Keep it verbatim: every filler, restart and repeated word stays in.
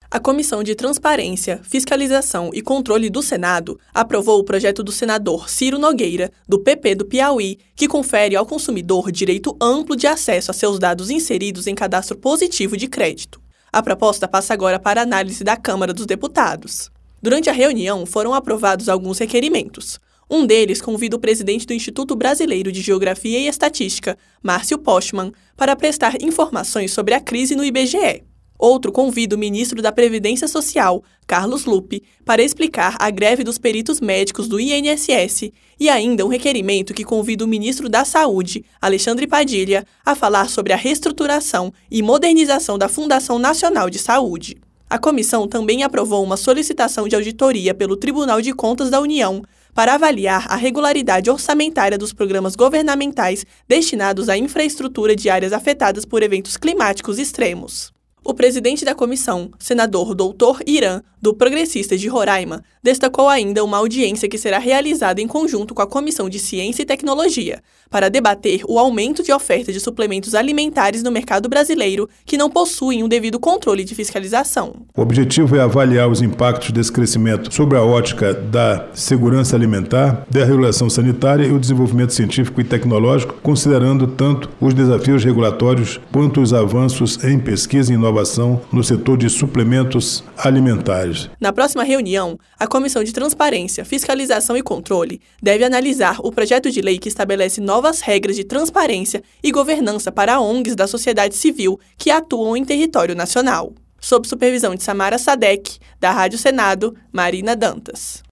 A Comissão de Transparência, Fiscalização e Controle do Senado aprovou o projeto do senador Ciro Nogueira, do P P do Piauí, que confere ao consumidor direito amplo de acesso a seus dados inseridos em cadastro positivo de crédito. A proposta passa agora para análise da Câmara dos Deputados. Durante a reunião, foram aprovados alguns requerimentos. Um deles convida o presidente do Instituto Brasileiro de Geografia e Estatística, Márcio Postman, para prestar informações sobre a crise no I B G E. Outro convida o ministro da Previdência Social, Carlos Lupe, para explicar a greve dos peritos médicos do I N S S e ainda um requerimento que convida o ministro da Saúde, Alexandre Padilha, a falar sobre a reestruturação e modernização da Fundação Nacional de Saúde. A comissão também aprovou uma solicitação de auditoria pelo Tribunal de Contas da União para avaliar a regularidade orçamentária dos programas governamentais destinados à infraestrutura de áreas afetadas por eventos climáticos extremos. O presidente da comissão, senador doutor Irã, do Progressistas de Roraima, destacou ainda uma audiência que será realizada em conjunto com a Comissão de Ciência e Tecnologia, para debater o aumento de oferta de suplementos alimentares no mercado brasileiro que não possuem um devido controle de fiscalização. O objetivo é avaliar os impactos desse crescimento sobre a ótica da segurança alimentar, da regulação sanitária e o desenvolvimento científico e tecnológico, considerando tanto os desafios regulatórios quanto os avanços em pesquisa e inovação no setor de suplementos alimentares. Na próxima reunião, a Comissão de Transparência, Fiscalização e Controle deve analisar o projeto de lei que estabelece novas regras de transparência e governança para O N Gs da sociedade civil que atuam em território nacional. Sob supervisão de Samara Sadek, da Rádio Senado, Marina Dantas.